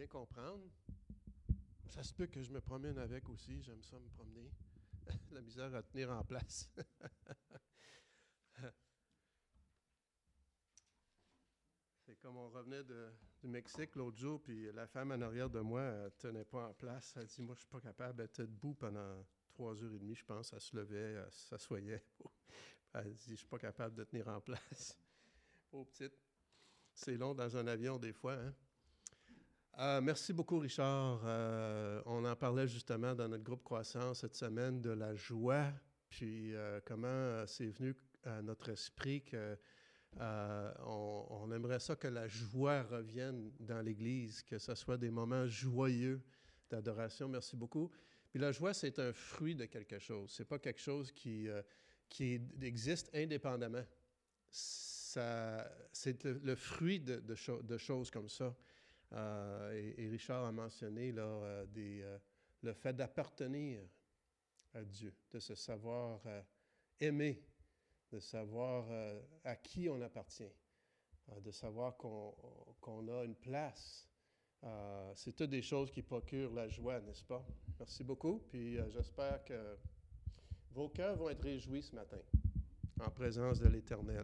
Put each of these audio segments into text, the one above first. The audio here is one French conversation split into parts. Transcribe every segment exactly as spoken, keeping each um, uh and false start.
bien comprendre. Ça se peut que je me promène avec aussi, j'aime ça me promener. La misère à tenir en place. C'est comme on revenait de, du Mexique l'autre jour, puis la femme en arrière de moi, elle ne tenait pas en place. Elle dit, moi, je ne suis pas capable. Elle était debout pendant trois heures et demie, je pense. Elle se levait, elle s'assoyait. Elle dit, je ne suis pas capable de tenir en place. Pauvre petite. C'est long dans un avion des fois, hein? Euh, merci beaucoup, Richard. Euh, on en parlait justement dans notre groupe Croissance cette semaine de la joie, puis euh, comment euh, c'est venu à notre esprit que euh, on, on aimerait ça que la joie revienne dans l'Église, que ce soit des moments joyeux d'adoration. Merci beaucoup. Puis la joie, c'est un fruit de quelque chose. C'est pas quelque chose qui, euh, qui existe indépendamment. Ça, c'est le, le fruit de, de, cho- de choses comme ça. Euh, et, et Richard a mentionné là, euh, des, euh, le fait d'appartenir à Dieu, de se savoir euh, aimer, de savoir euh, à qui on appartient, euh, de savoir qu'on, qu'on a une place. Euh, c'est toutes des choses qui procurent la joie, n'est-ce pas? Merci beaucoup. Puis euh, j'espère que vos cœurs vont être réjouis ce matin en présence de l'Éternel.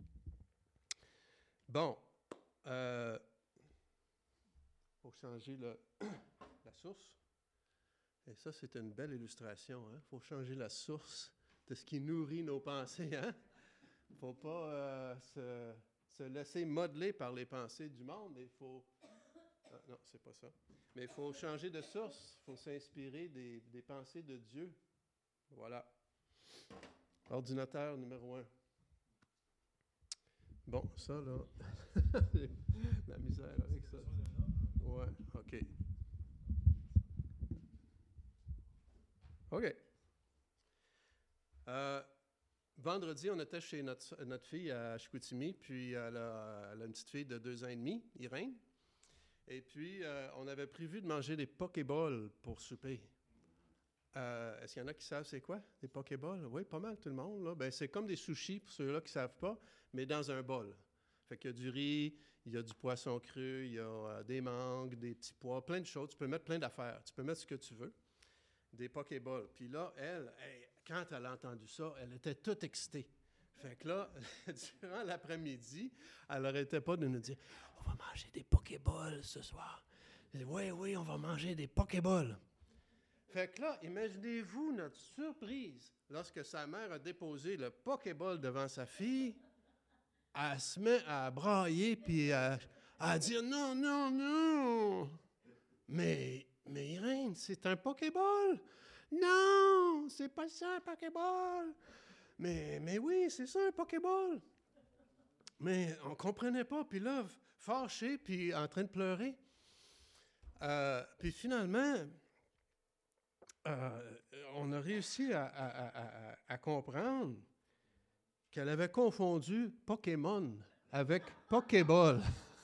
Bon. Euh, Pour changer le, la source. Et ça, c'est une belle illustration. Il hein? faut changer la source de ce qui nourrit nos pensées. Il hein? ne faut pas euh, se, se laisser modeler par les pensées du monde. Il faut... Ah, non, c'est pas ça. Mais il faut changer de source. Il faut s'inspirer des, des pensées de Dieu. Voilà. Ordinateur numéro un. Bon, ça, là... la misère avec ça. Ouais, OK. OK. Euh, vendredi, on était chez notre, notre fille à Chicoutimi, puis elle a, elle a une petite fille de deux ans et demi, Irène. Et puis, euh, on avait prévu de manger des Pokéballs pour souper. Euh, est-ce qu'il y en a qui savent c'est quoi, des Pokéballs? Oui, pas mal tout le monde. Là. Ben, c'est comme des sushis pour ceux-là qui ne savent pas, mais dans un bol. Fait qu'il y a du riz, il y a du poisson cru, il y a euh, des mangues, des petits pois, plein de choses. Tu peux mettre plein d'affaires. Tu peux mettre ce que tu veux. Des Pokéballs. Puis là, elle, elle, quand elle a entendu ça, elle était toute excitée. Fait que là, durant l'après-midi, elle n'arrêtait pas de nous dire « On va manger des Pokéballs ce soir. » Oui, oui, on va manger des Pokéballs. Fait que là, imaginez-vous notre surprise lorsque sa mère a déposé le Pokéball devant sa fille. Elle se met à brailler puis à, à dire « Non, non, non! » Mais, mais Irène, c'est un Pokéball! Non, c'est pas ça un Pokéball! Mais, mais oui, c'est ça un Pokéball! Mais on comprenait pas, puis là, fâché, puis en train de pleurer. Euh, puis finalement, euh, on a réussi à, à, à, à comprendre qu'elle avait confondu Pokémon avec Pokéball.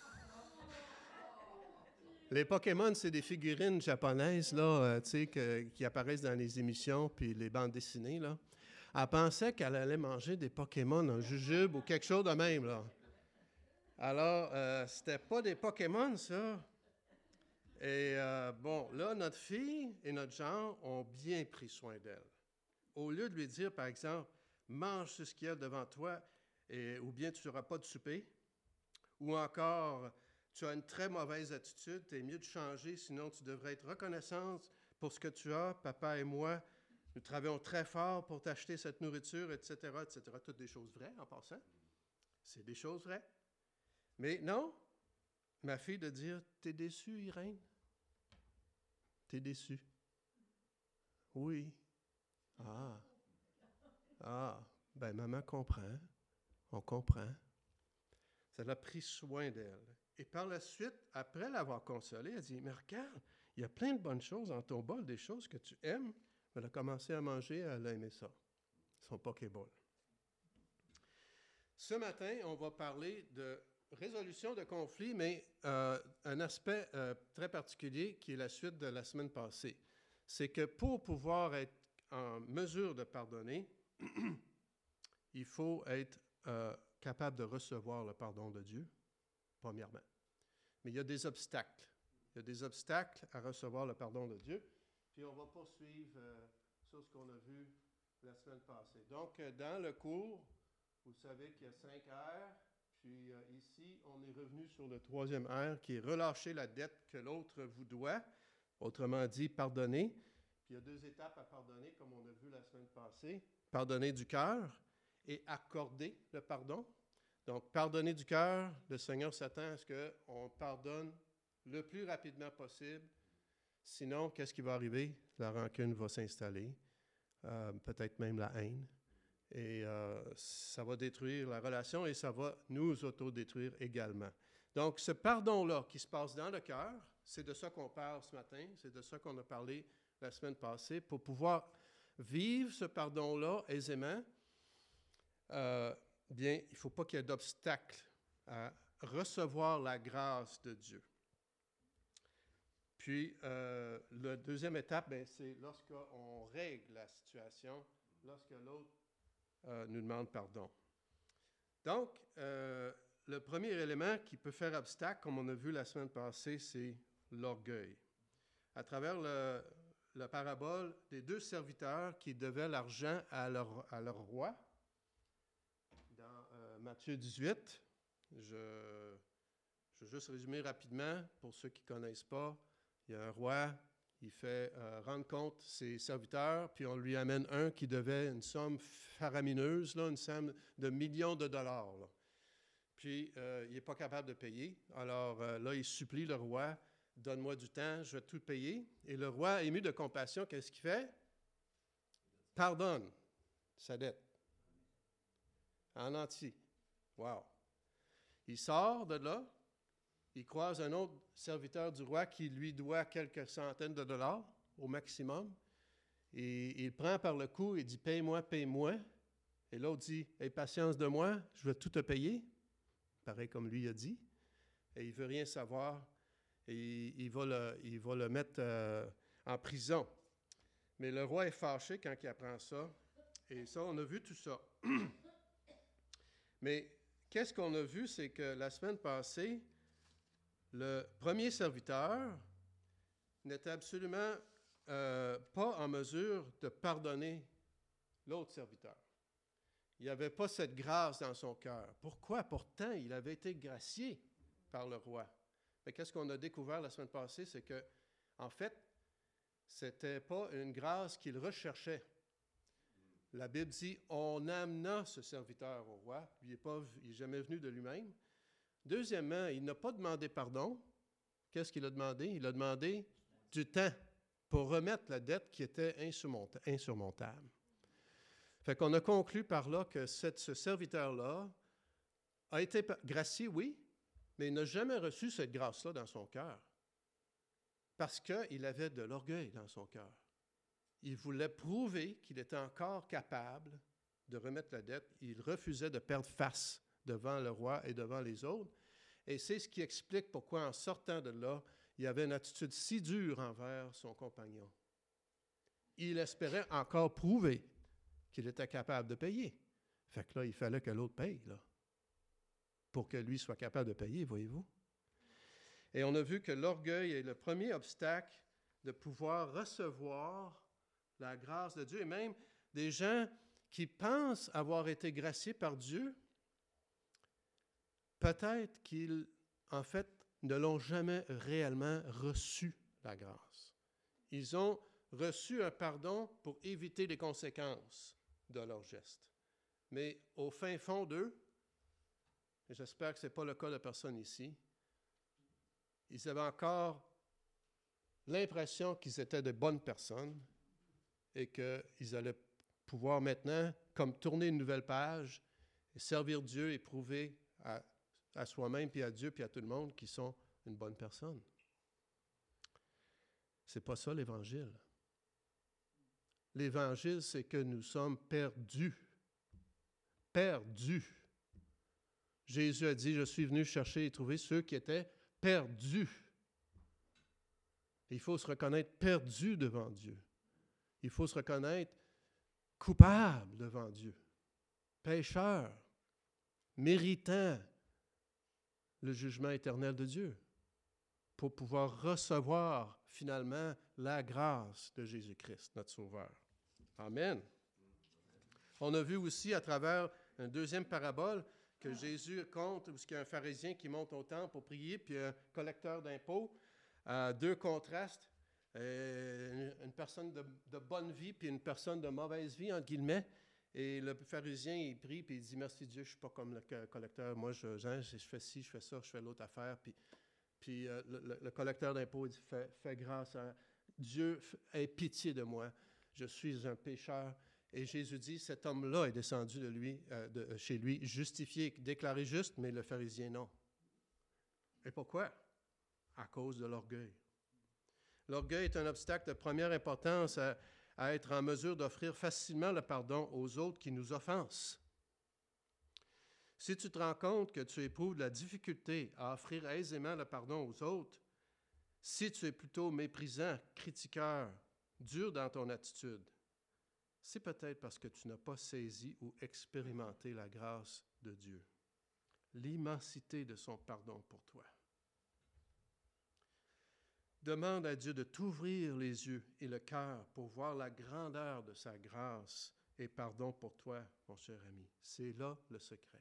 Les Pokémon, c'est des figurines japonaises là, euh, tu sais, que, qui apparaissent dans les émissions puis les bandes dessinées. Là. Elle pensait qu'elle allait manger des Pokémon en jujube ou quelque chose de même. Là. Alors, euh, c'était pas des Pokémon, ça. Et euh, bon, là, notre fille et notre genre ont bien pris soin d'elle. Au lieu de lui dire, par exemple, mange ce qu'il y a devant toi, et, ou bien tu n'auras pas de souper, ou encore, tu as une très mauvaise attitude, tu es mieux de changer, sinon tu devrais être reconnaissante pour ce que tu as. Papa et moi, nous travaillons très fort pour t'acheter cette nourriture, et cetera, et cetera. Toutes des choses vraies en passant. C'est des choses vraies. Mais non, ma fille de dire, t'es déçue, Irène? T'es déçue? Oui. Ah. Ah. Ben, maman comprend. On comprend. Ça l'a pris soin d'elle. Et par la suite, après l'avoir consolée, elle dit, mais regarde, il y a plein de bonnes choses dans ton bol, des choses que tu aimes. Elle a commencé à manger, elle a aimé ça. Son Pokéball. Ce matin, on va parler de résolution de conflits, mais euh, un aspect euh, très particulier qui est la suite de la semaine passée. C'est que pour pouvoir être en mesure de pardonner, il faut être euh, capable de recevoir le pardon de Dieu, premièrement. Mais il y a des obstacles. Il y a des obstacles à recevoir le pardon de Dieu. Puis on va poursuivre euh, sur ce qu'on a vu la semaine passée. Donc, euh, dans le cours, vous savez qu'il y a cinq R. Puis euh, ici, on est revenu sur le troisième R, qui est relâcher la dette que l'autre vous doit. Autrement dit, pardonner. Puis il y a deux étapes à pardonner, comme on a vu la semaine passée. Pardonner du cœur et accorder le pardon. Donc, pardonner du cœur, le Seigneur s'attend à ce qu'on pardonne le plus rapidement possible. Sinon, qu'est-ce qui va arriver? La rancune va s'installer, euh, peut-être même la haine. Et euh, ça va détruire la relation et ça va nous autodétruire également. Donc, ce pardon-là qui se passe dans le cœur, c'est de ça qu'on parle ce matin, c'est de ça qu'on a parlé la semaine passée. Pour pouvoir vivre ce pardon-là aisément, euh, bien, il ne faut pas qu'il y ait d'obstacle à recevoir la grâce de Dieu. Puis, euh, la deuxième étape, bien, c'est lorsqu'on règle la situation, lorsque l'autre euh, nous demande pardon. Donc, euh, le premier élément qui peut faire obstacle, comme on a vu la semaine passée, c'est l'orgueil. À travers le, la parabole des deux serviteurs qui devaient l'argent à leur, à leur roi, dans euh, Matthieu dix-huit, je, je vais juste résumer rapidement pour ceux qui ne connaissent pas. Il y a un roi, il fait euh, rendre compte ses serviteurs, puis on lui amène un qui devait une somme faramineuse, là, une somme de millions de dollars. Là. Puis euh, il n'est pas capable de payer. Alors euh, là, il supplie le roi, « Donne-moi du temps, je vais tout payer. » Et le roi, ému de compassion, qu'est-ce qu'il fait? Pardonne sa dette. En entier. Wow! Il sort de là. Il croise un autre serviteur du roi qui lui doit quelques centaines de dollars au maximum. Et il prend par le cou et dit « Paye-moi, paye-moi. » Et l'autre dit « Aie patience de moi, je vais tout te payer. » Pareil comme lui a dit. Et il ne veut rien savoir. Et il va le, il va le mettre euh, en prison. Mais le roi est fâché quand il apprend ça. Et ça, on a vu tout ça. Mais qu'est-ce qu'on a vu, c'est que la semaine passée, le premier serviteur n'était absolument euh, pas en mesure de pardonner l'autre serviteur. Il n'avait pas cette grâce dans son cœur. Pourquoi? Pourtant, il avait été gracié par le roi. Mais qu'est-ce qu'on a découvert la semaine passée? C'est que, en fait, ce n'était pas une grâce qu'il recherchait. La Bible dit, on amena ce serviteur au roi. Il n'est pas, il n'est jamais venu de lui-même. Deuxièmement, il n'a pas demandé pardon. Qu'est-ce qu'il a demandé? Il a demandé du temps pour remettre la dette qui était insurmontable. Fait qu'on a conclu par là que cette, ce serviteur-là a été gracié, oui, mais il n'a jamais reçu cette grâce-là dans son cœur parce qu'il avait de l'orgueil dans son cœur. Il voulait prouver qu'il était encore capable de remettre la dette. Il refusait de perdre face devant le roi et devant les autres. Et c'est ce qui explique pourquoi, en sortant de là, il avait une attitude si dure envers son compagnon. Il espérait encore prouver qu'il était capable de payer. Fait que là, il fallait que l'autre paye, là, pour que lui soit capable de payer, voyez-vous. Et on a vu que l'orgueil est le premier obstacle de pouvoir recevoir la grâce de Dieu. Et même des gens qui pensent avoir été graciés par Dieu, peut-être qu'ils, en fait, ne l'ont jamais réellement reçu, la grâce. Ils ont reçu un pardon pour éviter les conséquences de leurs gestes. Mais au fin fond d'eux, et j'espère que ce n'est pas le cas de personne ici, ils avaient encore l'impression qu'ils étaient de bonnes personnes et qu'ils allaient pouvoir maintenant, comme tourner une nouvelle page, et servir Dieu et prouver à, à soi-même, puis à Dieu, puis à tout le monde qu'ils sont une bonne personne. C'est pas ça l'Évangile. L'Évangile, c'est que nous sommes perdus. Perdus. Jésus a dit, je suis venu chercher et trouver ceux qui étaient perdus. Il faut se reconnaître perdu devant Dieu. Il faut se reconnaître coupable devant Dieu. Pécheur, méritant le jugement éternel de Dieu. pour pouvoir recevoir finalement la grâce de Jésus-Christ, notre Sauveur. Amen. On a vu aussi à travers une deuxième parabole que Jésus compte, où il y a un pharisien qui monte au temple pour prier, puis un collecteur d'impôts, euh, deux contrastes, euh, une personne de, de bonne vie, puis une personne de mauvaise vie, entre guillemets. Et le pharisien, il prie, puis il dit « Merci Dieu, je ne suis pas comme le collecteur. Moi, je, je, je fais ci, je fais ça, je fais l'autre affaire. » Puis, puis euh, le, le collecteur d'impôts, il dit fais, « Fais grâce à Dieu, aie pitié de moi. Je suis un pécheur. » Et Jésus dit, cet homme-là est descendu de lui, euh, de, chez lui, justifié, déclaré juste, mais le pharisien, non. Et pourquoi? À cause de l'orgueil. L'orgueil est un obstacle de première importance à, à être en mesure d'offrir facilement le pardon aux autres qui nous offensent. Si tu te rends compte que tu éprouves de la difficulté à offrir aisément le pardon aux autres, si tu es plutôt méprisant, critiqueur, dur dans ton attitude, c'est peut-être parce que tu n'as pas saisi ou expérimenté la grâce de Dieu, l'immensité de son pardon pour toi. Demande à Dieu de t'ouvrir les yeux et le cœur pour voir la grandeur de sa grâce et pardon pour toi, mon cher ami. C'est là le secret.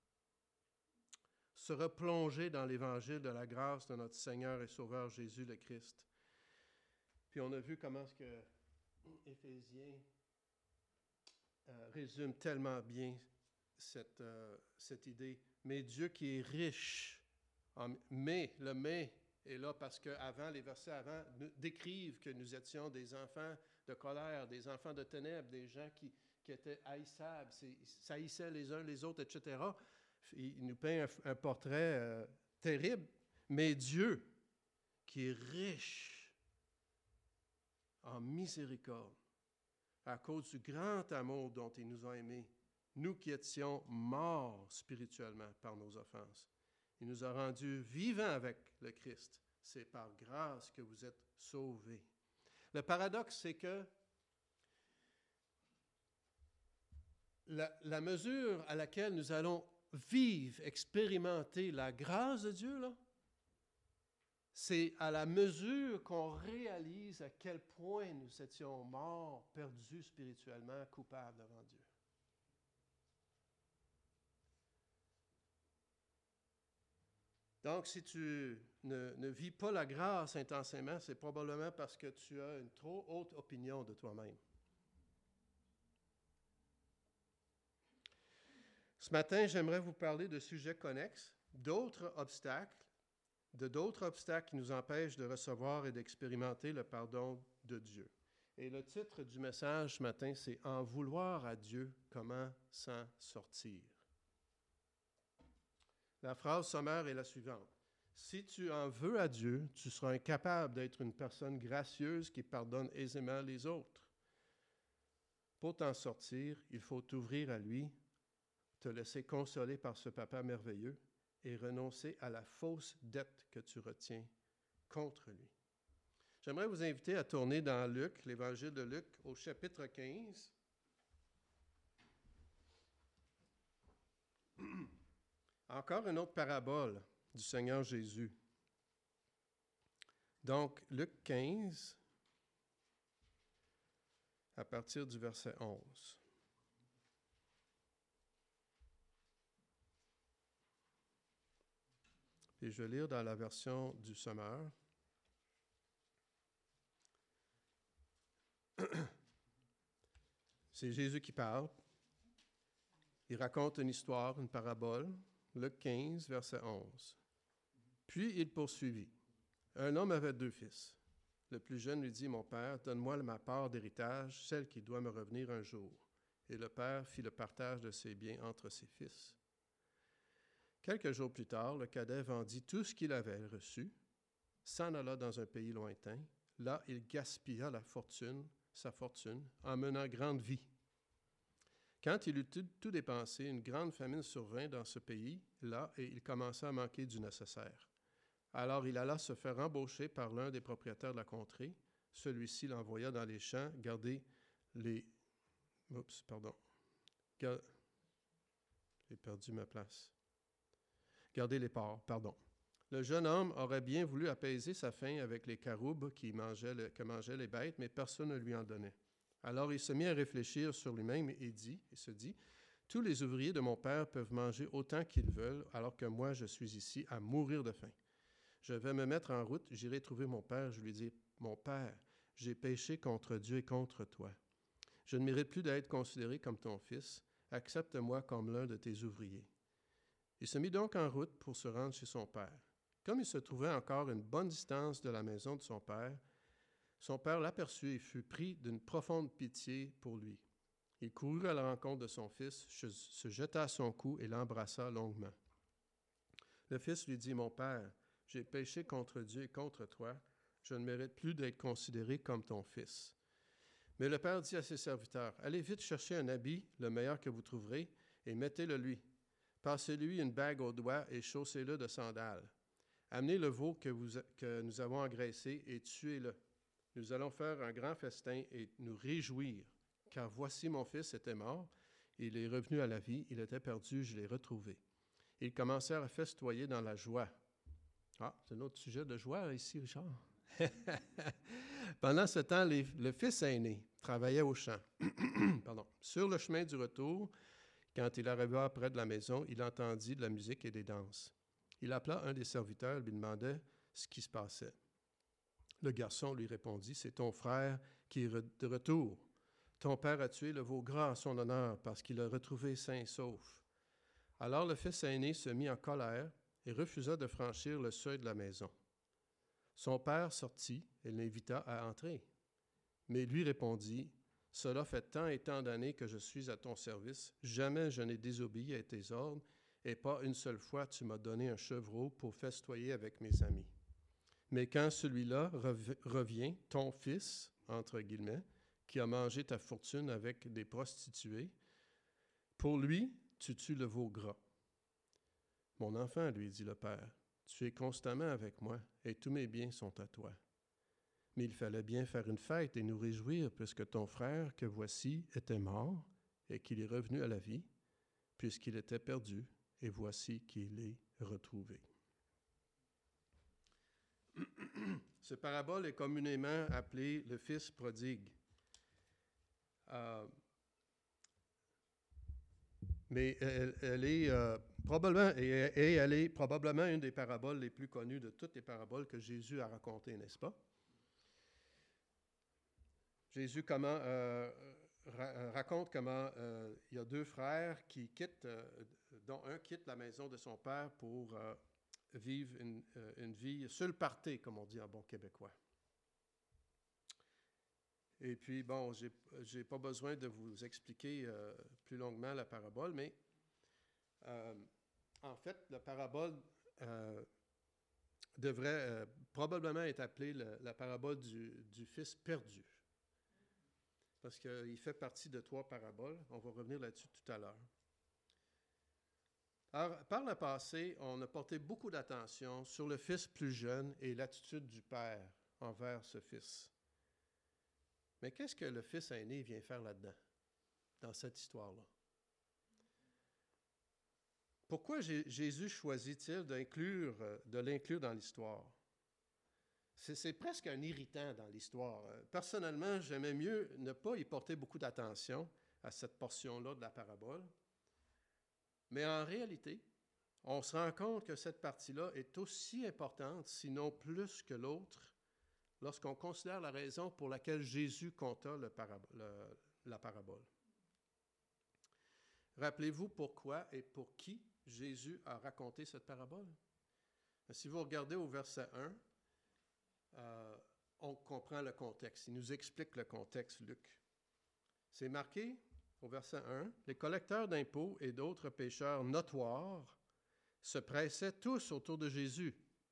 Se replonger dans l'évangile de la grâce de notre Seigneur et Sauveur Jésus le Christ. Puis on a vu comment est-ce que Éphésiens Euh, résume tellement bien cette, euh, cette idée. Mais Dieu qui est riche, en, mais, le mais est là parce qu'avant, les versets avant nous décrivent que nous étions des enfants de colère, des enfants de ténèbres, des gens qui, qui étaient haïssables, s'haïssaient les uns les autres, et cetera. Il nous peint un, un portrait euh, terrible. Mais Dieu, qui est riche en miséricorde, à cause du grand amour dont il nous a aimés, nous qui étions morts spirituellement par nos offenses. Il nous a rendus vivants avec le Christ. C'est par grâce que vous êtes sauvés. Le paradoxe, c'est que la, la mesure à laquelle nous allons vivre, expérimenter la grâce de Dieu, là, c'est à la mesure qu'on réalise à quel point nous étions morts, perdus spirituellement, coupables devant Dieu. Donc, si tu ne, ne vis pas la grâce intensément, c'est probablement parce que tu as une trop haute opinion de toi-même. Ce matin, j'aimerais vous parler de sujets connexes, d'autres obstacles, de d'autres obstacles qui nous empêchent de recevoir et d'expérimenter le pardon de Dieu. Et le titre du message ce matin, c'est « En vouloir à Dieu, comment s'en sortir ». La phrase sommaire est la suivante. Si tu en veux à Dieu, tu seras incapable d'être une personne gracieuse qui pardonne aisément les autres. Pour t'en sortir, il faut t'ouvrir à lui, te laisser consoler par ce papa merveilleux, et renoncer à la fausse dette que tu retiens contre lui. J'aimerais vous inviter à tourner dans Luc, l'Évangile de Luc, au chapitre quinze. Encore une autre parabole du Seigneur Jésus. Donc, Luc quinze, à partir du verset onze. Et je vais lire dans la version du Sommeur. C'est Jésus qui parle. Il raconte une histoire, une parabole. Luc quinze, verset onze. Puis il poursuivit. Un homme avait deux fils. Le plus jeune lui dit, « Mon père, donne-moi ma part d'héritage, celle qui doit me revenir un jour. » Et le père fit le partage de ses biens entre ses fils. Quelques jours plus tard, le cadet vendit tout ce qu'il avait reçu, s'en alla dans un pays lointain. Là, il gaspilla la fortune, sa fortune, en menant grande vie. Quand il eut tout, tout dépensé, une grande famine survint dans ce pays, là, et il commença à manquer du nécessaire. Alors il alla se faire embaucher par l'un des propriétaires de la contrée. Celui-ci l'envoya dans les champs garder les... Oups, pardon. Gar... J'ai perdu ma place. Garder les porcs, pardon. Le jeune homme aurait bien voulu apaiser sa faim avec les caroubes qui mangeaient le, que mangeaient les bêtes, mais personne ne lui en donnait. Alors il se mit à réfléchir sur lui-même et dit, et se dit, « Tous les ouvriers de mon père peuvent manger autant qu'ils veulent, alors que moi je suis ici à mourir de faim. Je vais me mettre en route, j'irai trouver mon père, je lui dis, « Mon père, j'ai péché contre Dieu et contre toi. Je ne mérite plus d'être considéré comme ton fils. Accepte-moi comme l'un de tes ouvriers. » Il se mit donc en route pour se rendre chez son père. Comme il se trouvait encore une bonne distance de la maison de son père, son père l'aperçut et fut pris d'une profonde pitié pour lui. Il courut à la rencontre de son fils, se jeta à son cou et l'embrassa longuement. Le fils lui dit, « Mon père, j'ai péché contre Dieu et contre toi. Je ne mérite plus d'être considéré comme ton fils. » Mais le père dit à ses serviteurs, « Allez vite chercher un habit, le meilleur que vous trouverez, et mettez-le lui. Passez-lui une bague au doigt et chaussez-le de sandales. Amenez le veau que, vous, que nous avons engraissé et tuez-le. Nous allons faire un grand festin et nous réjouir, car voici mon fils était mort, il est revenu à la vie, il était perdu, je l'ai retrouvé. » Ils commencèrent à festoyer dans la joie. Ah, c'est un autre sujet de joie ici, Richard. Pendant ce temps, les, le fils aîné travaillait au champ. Pardon. Sur le chemin du retour, quand il arriva près de la maison, il entendit de la musique et des danses. Il appela un des serviteurs et lui demandait ce qui se passait. Le garçon lui répondit, « C'est ton frère qui est de retour. Ton père a tué le veau gras en son honneur parce qu'il l'a retrouvé sain et sauf. » Alors le fils aîné se mit en colère et refusa de franchir le seuil de la maison. Son père sortit et l'invita à entrer. Mais lui répondit, « Cela fait tant et tant d'années que je suis à ton service. Jamais je n'ai désobéi à tes ordres, et pas une seule fois tu m'as donné un chevreau pour festoyer avec mes amis. Mais quand celui-là rev- revient, ton fils, entre guillemets, qui a mangé ta fortune avec des prostituées, pour lui, tu tues le veau gras. » « Mon enfant, lui dit le père, tu es constamment avec moi, et tous mes biens sont à toi. Mais il fallait bien faire une fête et nous réjouir, puisque ton frère, que voici, était mort, et qu'il est revenu à la vie, puisqu'il était perdu, et voici qu'il est retrouvé. » Cette parabole est communément appelée le fils prodigue. Euh, mais elle, elle est euh, probablement et, et elle est probablement une des paraboles les plus connues de toutes les paraboles que Jésus a racontées, n'est-ce pas? Jésus comment, euh, ra- raconte comment euh, il y a deux frères qui quittent, euh, dont un quitte la maison de son père pour euh, vivre une, euh, une vie sur le party, comme on dit en bon québécois. Et puis, bon, je n'ai pas besoin de vous expliquer euh, plus longuement la parabole, mais euh, en fait, la parabole euh, devrait euh, probablement être appelée le, la parabole du, du fils perdu. Parce qu'il fait partie de trois paraboles. On va revenir là-dessus tout à l'heure. Alors, par le passé, on a porté beaucoup d'attention sur le fils plus jeune et l'attitude du père envers ce fils. Mais qu'est-ce que le fils aîné vient faire là-dedans, dans cette histoire-là? Pourquoi Jésus choisit-il d'inclure, de l'inclure dans l'histoire? C'est, c'est presque un irritant dans l'histoire. Personnellement, j'aimais mieux ne pas y porter beaucoup d'attention à cette portion-là de la parabole. Mais en réalité, on se rend compte que cette partie-là est aussi importante, sinon plus que l'autre, lorsqu'on considère la raison pour laquelle Jésus conta le parabole, le, la parabole. Rappelez-vous pourquoi et pour qui Jésus a raconté cette parabole? Si vous regardez au verset un, euh, on comprend le contexte. Il nous explique le contexte, Luc. C'est marqué au verset un, « Les collecteurs d'impôts et d'autres pécheurs notoires se pressaient tous autour de Jésus.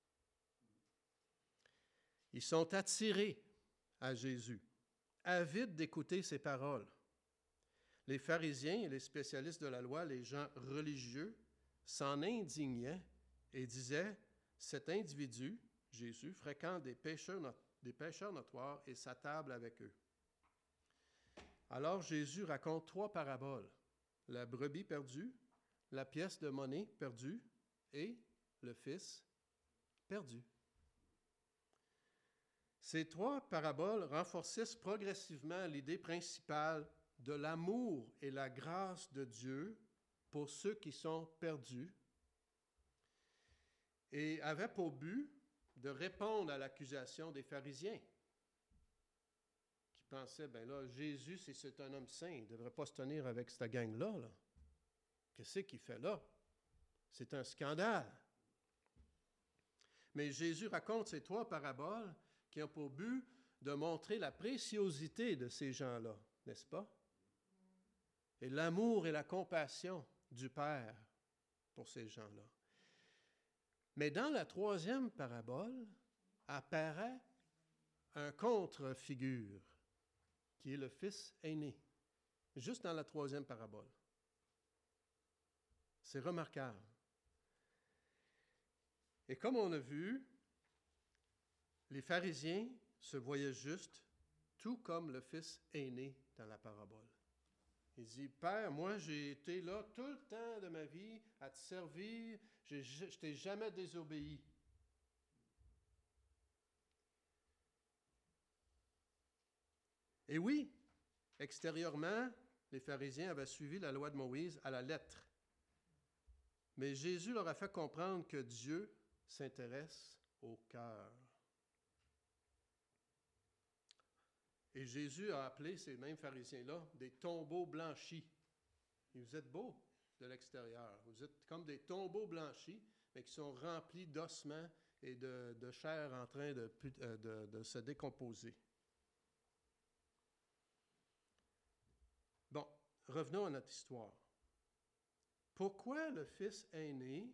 Ils sont attirés à Jésus, avides d'écouter ses paroles. Les pharisiens et les spécialistes de la loi, les gens religieux, s'en indignaient et disaient, « Cet individu, Jésus, fréquente des pécheurs, not- des pécheurs notoires et s'attable avec eux. » Alors Jésus raconte trois paraboles, la brebis perdue, la pièce de monnaie perdue et le fils perdus. Ces trois paraboles renforcissent progressivement l'idée principale de l'amour et la grâce de Dieu pour ceux qui sont perdus et avaient pour but de répondre à l'accusation des pharisiens qui pensaient, ben là, Jésus, si c'est un homme saint, il ne devrait pas se tenir avec cette gang-là. Là. Qu'est-ce qu'il fait là? C'est un scandale. Mais Jésus raconte ces trois paraboles qui ont pour but de montrer la préciosité de ces gens-là, n'est-ce pas? Et l'amour et la compassion du Père pour ces gens-là. Mais dans la troisième parabole apparaît un contre-figure, qui est le fils aîné, juste dans la troisième parabole. C'est remarquable. Et comme on a vu, les pharisiens se voyaient juste, tout comme le fils aîné dans la parabole. Il dit, « Père, moi j'ai été là tout le temps de ma vie à te servir, je ne t'ai jamais désobéi. » Et oui, extérieurement, les pharisiens avaient suivi la loi de Moïse à la lettre. Mais Jésus leur a fait comprendre que Dieu s'intéresse au cœur. Et Jésus a appelé ces mêmes pharisiens-là des tombeaux blanchis. Et vous êtes beaux de l'extérieur. Vous êtes comme des tombeaux blanchis, mais qui sont remplis d'ossements et de, de chair en train de, de, de se décomposer. Bon, revenons à notre histoire. Pourquoi le fils aîné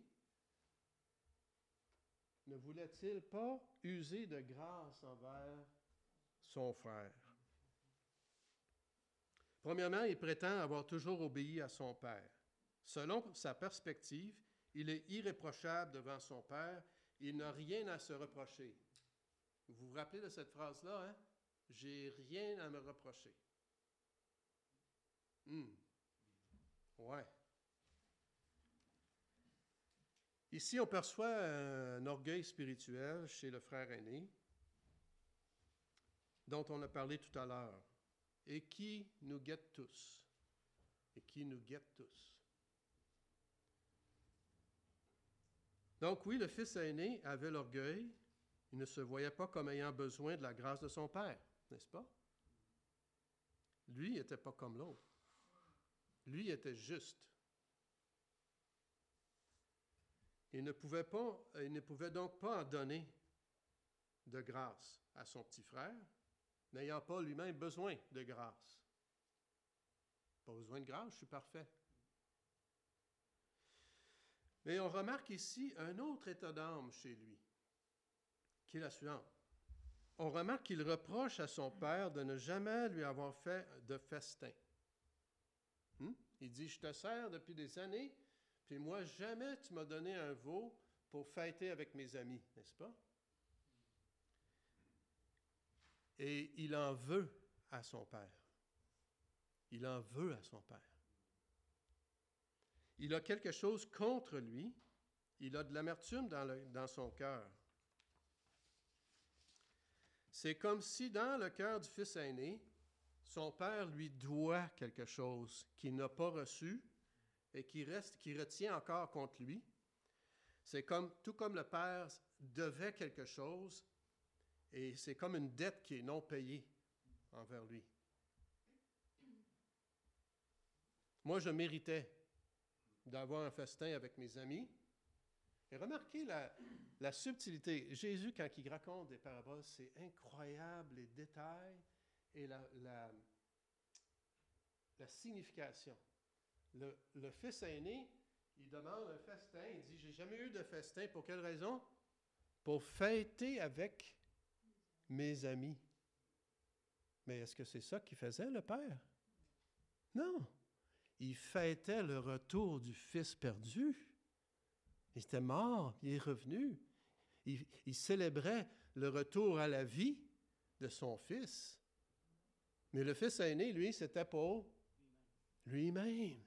ne voulait-il pas user de grâce envers son frère? Premièrement, il prétend avoir toujours obéi à son père. Selon sa perspective, il est irréprochable devant son père. Il n'a rien à se reprocher. Vous vous rappelez de cette phrase-là, hein? J'ai rien à me reprocher. Hum. Ouais. Ici, on perçoit un orgueil spirituel chez le frère aîné, dont on a parlé tout à l'heure, et qui nous guette tous, et qui nous guette tous. Donc oui, le fils aîné avait l'orgueil, il ne se voyait pas comme ayant besoin de la grâce de son père, n'est-ce pas? Lui, il n'était pas comme l'autre. Lui était juste. Il ne pouvait pas, il ne pouvait donc pas en donner de grâce à son petit frère, n'ayant pas lui-même besoin de grâce. Pas besoin de grâce, je suis parfait. Mais on remarque ici un autre état d'âme chez lui, qui est la suivante. On remarque qu'il reproche à son père de ne jamais lui avoir fait de festin. Hmm? Il dit, je te sers depuis des années, puis moi, jamais tu m'as donné un veau pour fêter avec mes amis, n'est-ce pas? Et il en veut à son père. Il en veut à son père. Il a quelque chose contre lui. Il a de l'amertume dans, le, dans son cœur. C'est comme si dans le cœur du fils aîné, son père lui doit quelque chose qu'il n'a pas reçu et qui reste, qui retient encore contre lui. C'est comme, tout comme le père devait quelque chose, et c'est comme une dette qui est non payée envers lui. Moi, je méritais d'avoir un festin avec mes amis. Et remarquez la, la subtilité. Jésus, quand il raconte des paraboles, c'est incroyable les détails et la, la, la signification. Le, le fils aîné, il demande un festin. Il dit, j'ai jamais eu de festin. Pour quelle raison? Pour fêter avec mes amis. Mais est-ce que c'est ça qu'il faisait, le père? Non. Il fêtait le retour du fils perdu. Il était mort, il est revenu. Il, il célébrait le retour à la vie de son fils. Mais le fils aîné, lui, c'était pour lui-même.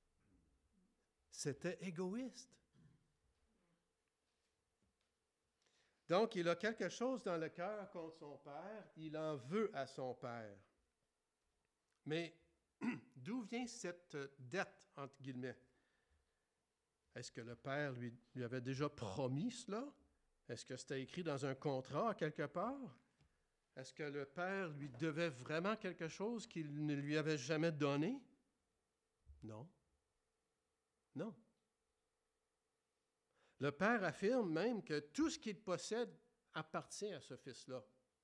C'était égoïste. Donc, il a quelque chose dans le cœur contre son père. Il en veut à son père. Mais d'où vient cette dette, entre guillemets? Est-ce que le père lui, lui avait déjà promis cela? Est-ce que c'était écrit dans un contrat quelque part? Est-ce que le père lui devait vraiment quelque chose qu'il ne lui avait jamais donné? Non. Non. Le père affirme même que tout ce qu'il possède appartient à ce fils-là.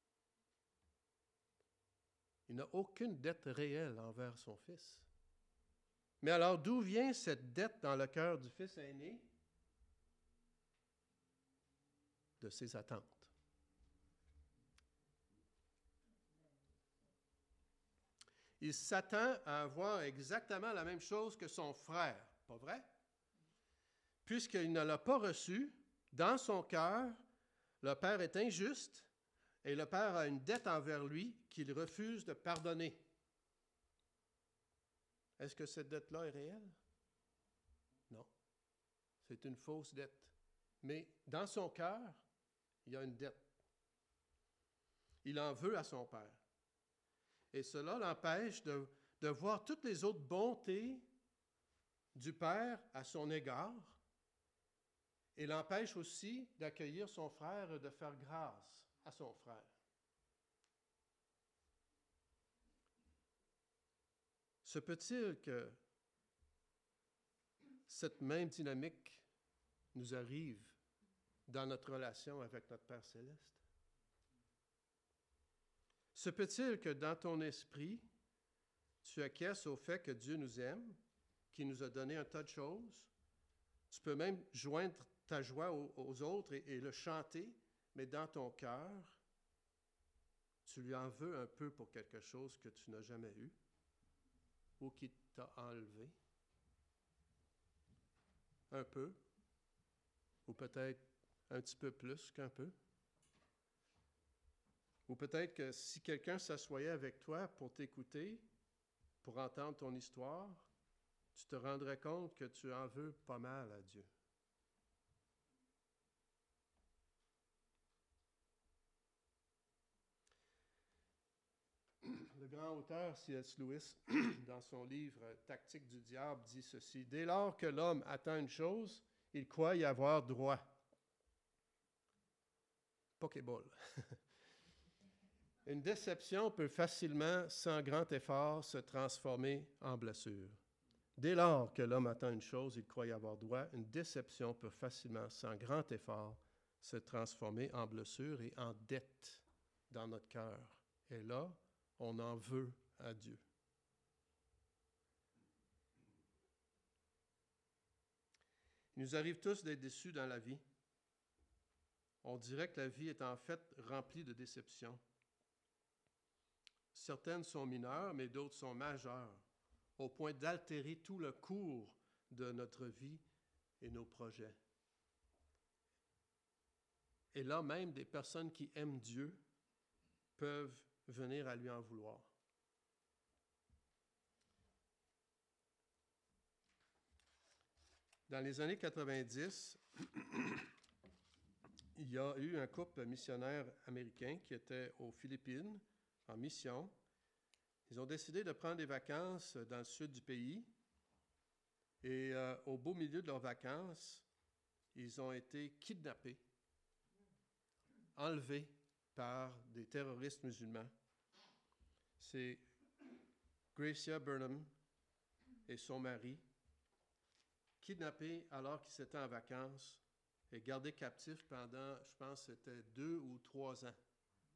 Il n'a aucune dette réelle envers son fils. Mais alors, d'où vient cette dette dans le cœur du fils aîné? De ses attentes. Il s'attend à avoir exactement la même chose que son frère, pas vrai? Puisqu'il ne l'a pas reçu, dans son cœur, le père est injuste et le père a une dette envers lui qu'il refuse de pardonner. Est-ce que cette dette-là est réelle? Non. C'est une fausse dette. Mais dans son cœur, il y a une dette. Il en veut à son père. Et cela l'empêche de, de voir toutes les autres bontés du père à son égard et l'empêche aussi d'accueillir son frère et de faire grâce à son frère. Se peut-il que cette même dynamique nous arrive dans notre relation avec notre Père céleste? Se peut-il que dans ton esprit, tu acquiesces au fait que Dieu nous aime, qu'il nous a donné un tas de choses? Tu peux même joindre ta joie aux, aux autres et, et le chanter, mais dans ton cœur, tu lui en veux un peu pour quelque chose que tu n'as jamais eu ou qui t'a enlevé. Un peu, ou peut-être un petit peu plus qu'un peu. Ou peut-être que si quelqu'un s'assoyait avec toi pour t'écouter, pour entendre ton histoire, tu te rendrais compte que tu en veux pas mal à Dieu. Le grand auteur C S Lewis, dans son livre « Tactique du diable », dit ceci: « Dès lors que l'homme attend une chose, il croit y avoir droit. » Pokéball. Une déception peut facilement, sans grand effort, se transformer en blessure. Dès lors que l'homme attend une chose, il croit y avoir droit. Une déception peut facilement, sans grand effort, se transformer en blessure et en dette dans notre cœur. Et là, on en veut à Dieu. Il nous arrive tous d'être déçus dans la vie. On dirait que la vie est en fait remplie de déceptions. Certaines sont mineures, mais d'autres sont majeures, au point d'altérer tout le cours de notre vie et nos projets. Et là même, des personnes qui aiment Dieu peuvent venir à lui en vouloir. Dans les années quatre-vingt-dix, il y a eu un couple missionnaire américain qui était aux Philippines, en mission. Ils ont décidé de prendre des vacances dans le sud du pays. Et euh, au beau milieu de leurs vacances, ils ont été kidnappés, enlevés par des terroristes musulmans. C'est Gracia Burnham et son mari, kidnappés alors qu'ils étaient en vacances et gardés captifs pendant, je pense, c'était deux ou trois ans.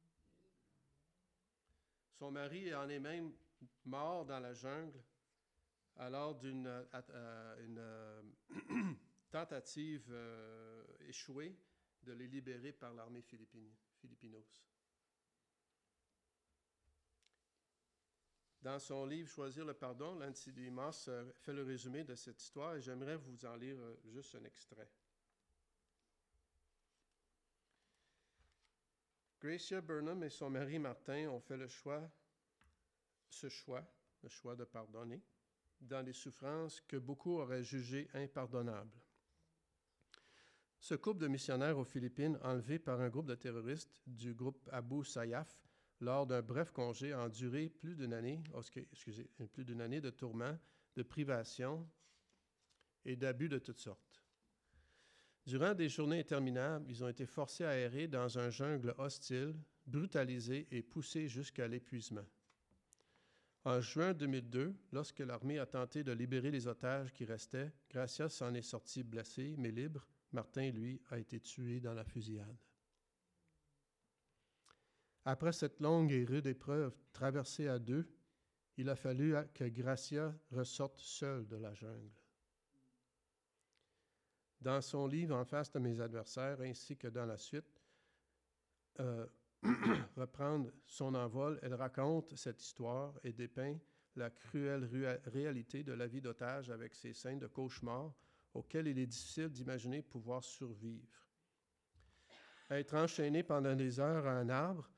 Son mari en est même mort dans la jungle alors d'une euh, une, euh, tentative euh, échouée de les libérer par l'armée philippine, philippinos. Dans son livre « Choisir le pardon », Lancy Demas fait le résumé de cette histoire et j'aimerais vous en lire juste un extrait. Gracia Burnham et son mari Martin ont fait le choix, ce choix, le choix de pardonner, dans les souffrances que beaucoup auraient jugées impardonnables. Ce couple de missionnaires aux Philippines, enlevés par un groupe de terroristes du groupe Abu Sayyaf, lors d'un bref congé, a enduré plus d'une année, oh, excusez, plus d'une année de tourments, de privations et d'abus de toutes sortes. Durant des journées interminables, ils ont été forcés à errer dans un jungle hostile, brutalisés et poussés jusqu'à l'épuisement. En juin deux mille deux, lorsque l'armée a tenté de libérer les otages qui restaient, Gracia s'en est sorti blessé, mais libre. Martin, lui, a été tué dans la fusillade. Après cette longue et rude épreuve traversée à deux, il a fallu que Gracia ressorte seule de la jungle. Dans son livre « En face de mes adversaires » ainsi que dans la suite, euh, reprendre son envol, elle raconte cette histoire et dépeint la cruelle réalité de la vie d'otage avec ses scènes de cauchemar auxquelles il est difficile d'imaginer pouvoir survivre. Être enchaîné pendant des heures à un arbre,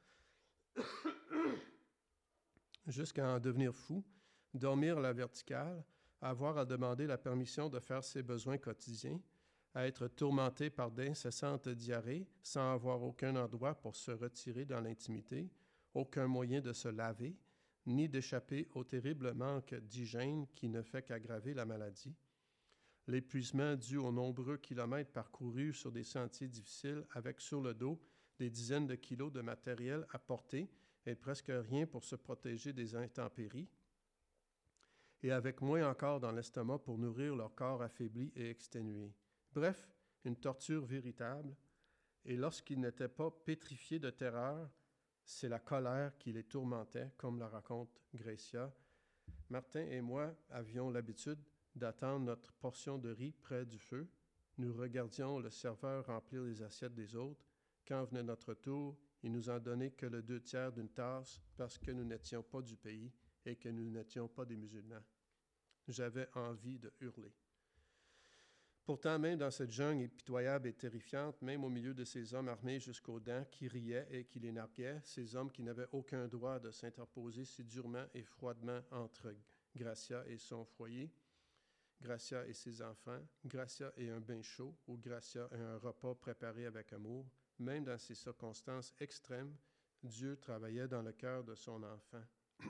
jusqu'à en devenir fou, dormir à la verticale, avoir à demander la permission de faire ses besoins quotidiens, à être tourmenté par d'incessantes diarrhées sans avoir aucun endroit pour se retirer dans l'intimité, aucun moyen de se laver, ni d'échapper au terrible manque d'hygiène qui ne fait qu'aggraver la maladie. L'épuisement dû aux nombreux kilomètres parcourus sur des sentiers difficiles avec sur le dos des dizaines de kilos de matériel à porter et presque rien pour se protéger des intempéries, et avec moins encore dans l'estomac pour nourrir leur corps affaibli et exténué. Bref, une torture véritable, et lorsqu'ils n'étaient pas pétrifiés de terreur, c'est la colère qui les tourmentait, comme la raconte Gracia. Martin et moi avions l'habitude d'attendre notre portion de riz près du feu. Nous regardions le serveur remplir les assiettes des autres. Quand venait notre tour, il nous en donnait que le deux tiers d'une tasse parce que nous n'étions pas du pays et que nous n'étions pas des musulmans. J'avais envie de hurler. Pourtant, même dans cette jungle pitoyable et terrifiante, même au milieu de ces hommes armés jusqu'aux dents qui riaient et qui les narguaient, ces hommes qui n'avaient aucun droit de s'interposer si durement et froidement entre Gracia et son foyer, Gracia et ses enfants, Gracia et un bain chaud ou Gracia et un repas préparé avec amour, même dans ces circonstances extrêmes, Dieu travaillait dans le cœur de son enfant.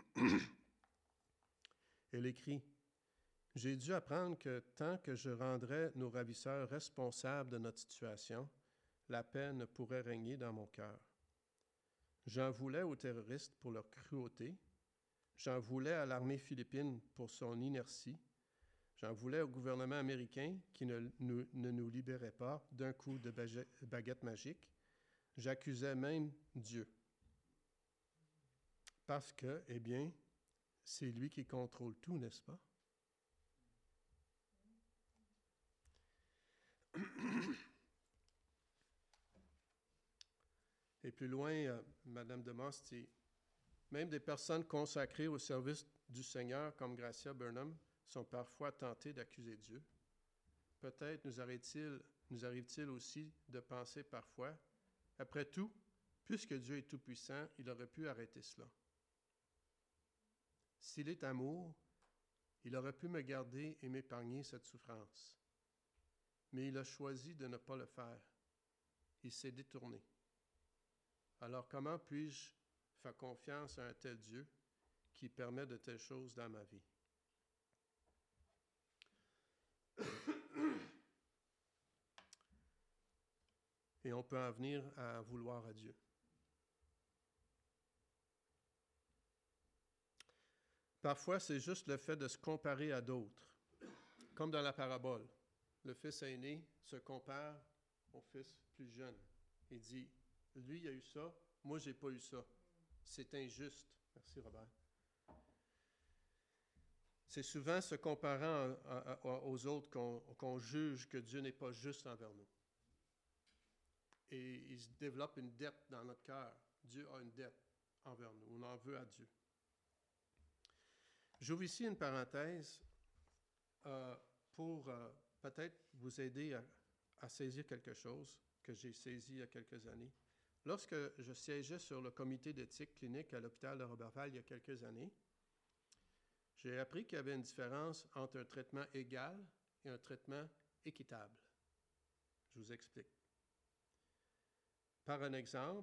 Elle écrit: « J'ai dû apprendre que tant que je rendrais nos ravisseurs responsables de notre situation, la paix ne pourrait régner dans mon cœur. J'en voulais aux terroristes pour leur cruauté, j'en voulais à l'armée philippine pour son inertie, j'en voulais au gouvernement américain qui ne nous, ne nous libérait pas d'un coup de baguette magique, j'accusais même Dieu. Parce que, eh bien, c'est lui qui contrôle tout, n'est-ce pas? » Et plus loin, euh, Madame de Moss dit, même des personnes consacrées au service du Seigneur, comme Gracia Burnham, sont parfois tentées d'accuser Dieu. Peut-être nous arrive-t-il, nous arrive-t-il aussi de penser parfois, après tout, puisque Dieu est tout-puissant, il aurait pu arrêter cela. S'il est amour, il aurait pu me garder et m'épargner cette souffrance. Mais il a choisi de ne pas le faire. Il s'est détourné. Alors comment puis-je faire confiance à un tel Dieu qui permet de telles choses dans ma vie? Et on peut en venir à vouloir à Dieu. Parfois, c'est juste le fait de se comparer à d'autres. Comme dans la parabole, le fils aîné se compare au fils plus jeune. Il dit, lui, il a eu ça, moi, j'ai pas eu ça. C'est injuste. Merci, Robert. C'est souvent se comparant à, à, à, aux autres qu'on, qu'on juge que Dieu n'est pas juste envers nous. Et il se développe une dette dans notre cœur. Dieu a une dette envers nous. On en veut à Dieu. J'ouvre ici une parenthèse euh, pour euh, peut-être vous aider à, à saisir quelque chose que j'ai saisi il y a quelques années. Lorsque je siégeais sur le comité d'éthique clinique à l'hôpital de Roberval il y a quelques années, j'ai appris qu'il y avait une différence entre un traitement égal et un traitement équitable. Je vous explique. Par un exemple,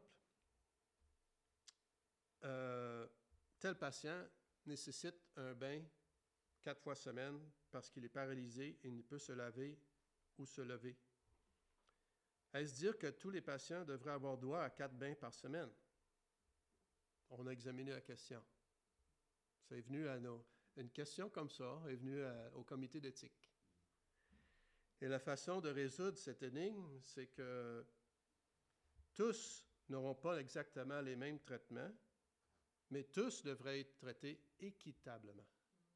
euh, tel patient nécessite un bain quatre fois semaine parce qu'il est paralysé et il ne peut se laver ou se lever. Est-ce dire que tous les patients devraient avoir droit à quatre bains par semaine? On a examiné la question. C'est venu à nos... Une question comme ça est venue à- au comité d'éthique. Et la façon de résoudre cette énigme, c'est que tous n'auront pas exactement les mêmes traitements, mais tous devraient être traités équitablement.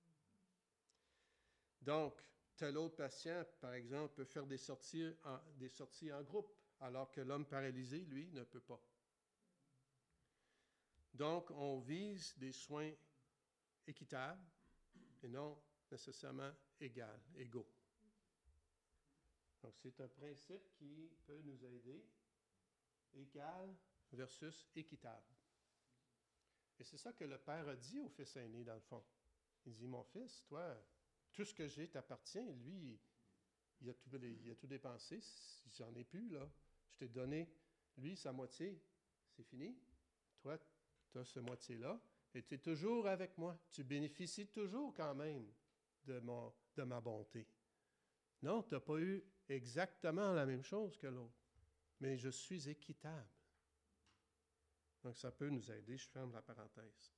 Donc, tel autre patient, par exemple, peut faire des sorties en, des sorties en groupe, alors que l'homme paralysé, lui, ne peut pas. Donc, on vise des soins équitables et non nécessairement égales, égaux. Donc, c'est un principe qui peut nous aider. Égal versus équitable. Et c'est ça que le père a dit au fils aîné, dans le fond. Il dit, mon fils, toi, tout ce que j'ai t'appartient. Lui, il a tout, il a tout dépensé. J'en ai plus, là. Je t'ai donné, lui, sa moitié. C'est fini. Toi, tu as ce moitié-là. Et tu es toujours avec moi. Tu bénéficies toujours quand même de, mon, de ma bonté. Non, tu n'as pas eu exactement la même chose que l'autre. Mais je suis équitable. Donc, ça peut nous aider. Je ferme la parenthèse.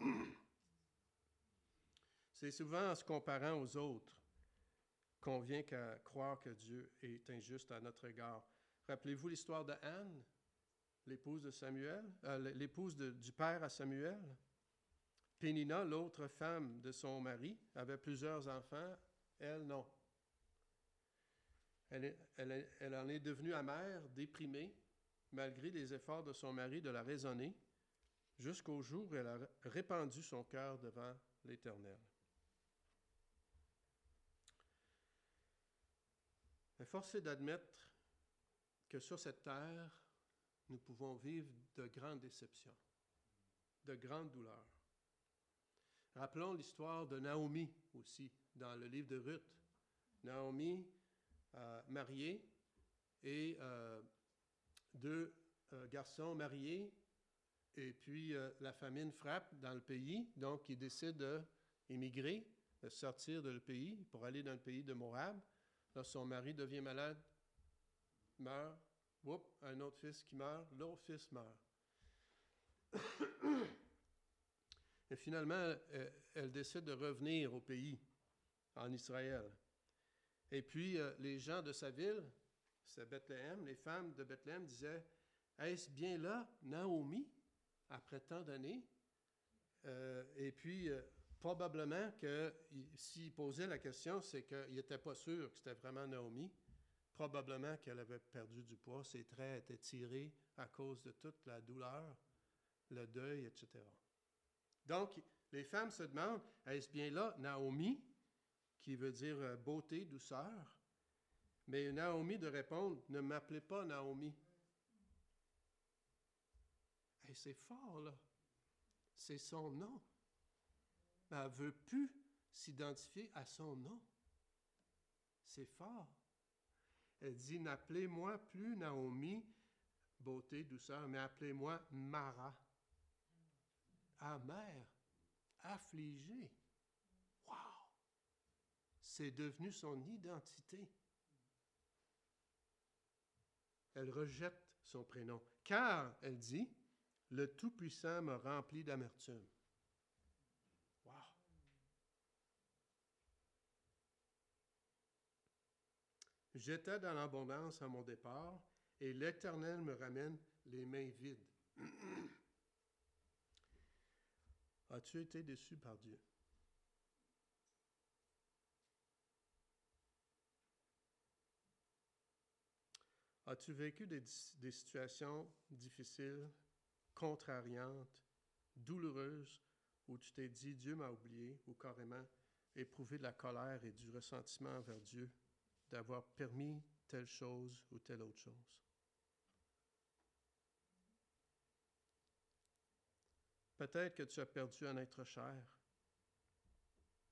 C'est souvent en se comparant aux autres qu'on vient qu'à croire que Dieu est injuste à notre égard. Rappelez-vous l'histoire de Anne, l'épouse de Samuel, euh, l'épouse de, du père à Samuel. Pénina, l'autre femme de son mari, avait plusieurs enfants. Elle, non. Elle, est, elle, est, elle en est devenue amère, déprimée, malgré les efforts de son mari de la raisonner, jusqu'au jour où elle a répandu son cœur devant l'Éternel. Mais force est d'admettre que sur cette terre, nous pouvons vivre de grandes déceptions, de grandes douleurs. Rappelons l'histoire de Naomi aussi, dans le livre de Ruth. Naomi, euh, mariée, et euh, deux euh, garçons mariés, et puis euh, la famine frappe dans le pays, donc ils décident d'émigrer, de sortir de le pays pour aller dans le pays de Moab. Là, son mari devient malade, meurt, oups, un autre fils qui meurt, l'autre fils meurt. Et finalement, elle, elle décide de revenir au pays, en Israël. Et puis, euh, les gens de sa ville, c'est Bethléem, les femmes de Bethléem disaient, « Est-ce bien là, Naomi, après tant d'années? Euh, » Et puis, euh, probablement que s'il posait la question, c'est qu'il n'était pas sûr que c'était vraiment Naomi. Probablement qu'elle avait perdu du poids, ses traits étaient tirés à cause de toute la douleur, le deuil, et cetera. Donc, les femmes se demandent, est-ce bien là Naomi, qui veut dire beauté, douceur? Mais Naomi de répondre, ne m'appelez pas Naomi. Et c'est fort, là. C'est son nom. Elle ne veut plus s'identifier à son nom. C'est fort. Elle dit, n'appelez-moi plus Naomi, beauté, douceur, mais appelez-moi Mara. Amère, affligée. Wow! C'est devenu son identité. Elle rejette son prénom, car, elle dit, le Tout-Puissant m'a rempli d'amertume. Wow! J'étais dans l'abondance à mon départ, et l'Éternel me ramène les mains vides. As-tu été déçu par Dieu? As-tu vécu des, des situations difficiles, contrariantes, douloureuses, où tu t'es dit « Dieu m'a oublié » ou carrément éprouvé de la colère et du ressentiment envers Dieu d'avoir permis telle chose ou telle autre chose? Peut-être que tu as perdu un être cher.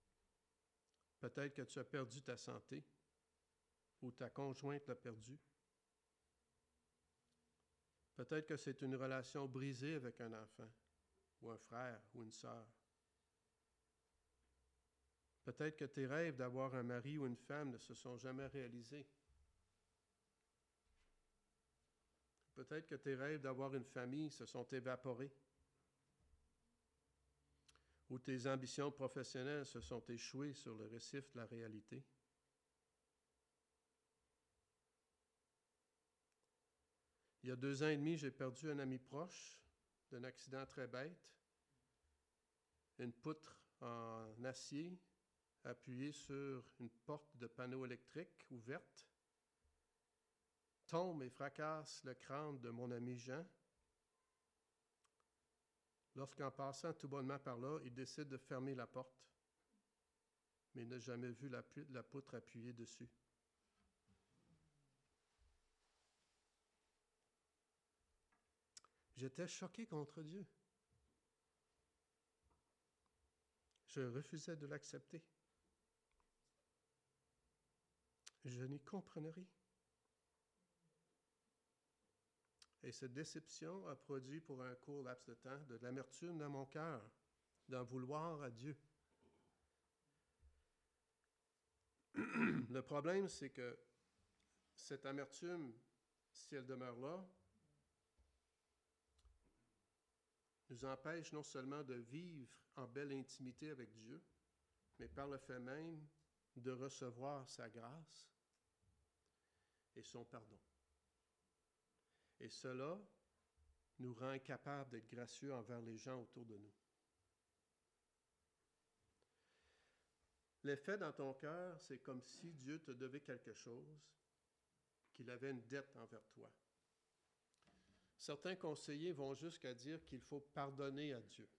Peut-être que tu as perdu ta santé ou ta conjointe l'a perdu. Peut-être que c'est une relation brisée avec un enfant, ou un frère, ou une sœur. Peut-être que tes rêves d'avoir un mari ou une femme ne se sont jamais réalisés. Peut-être que tes rêves d'avoir une famille se sont évaporés. Ou tes ambitions professionnelles se sont échouées sur le récif de la réalité. Il y a deux ans et demi, j'ai perdu un ami proche d'un accident très bête. Une poutre en acier appuyée sur une porte de panneau électrique ouverte tombe et fracasse le crâne de mon ami Jean. Lorsqu'en passant tout bonnement par là, il décide de fermer la porte, mais il n'a jamais vu la, pu- la poutre appuyée dessus. J'étais choqué contre Dieu. Je refusais de l'accepter. Je n'y comprenais rien. Et cette déception a produit pour un court laps de temps de l'amertume dans mon cœur, d'en vouloir à Dieu. Le problème, c'est que cette amertume, si elle demeure là, nous empêche non seulement de vivre en belle intimité avec Dieu, mais par le fait même de recevoir sa grâce et son pardon. Et cela nous rend incapables d'être gracieux envers les gens autour de nous. L'effet dans ton cœur, c'est comme si Dieu te devait quelque chose, qu'il avait une dette envers toi. Certains conseillers vont jusqu'à dire qu'il faut pardonner à Dieu.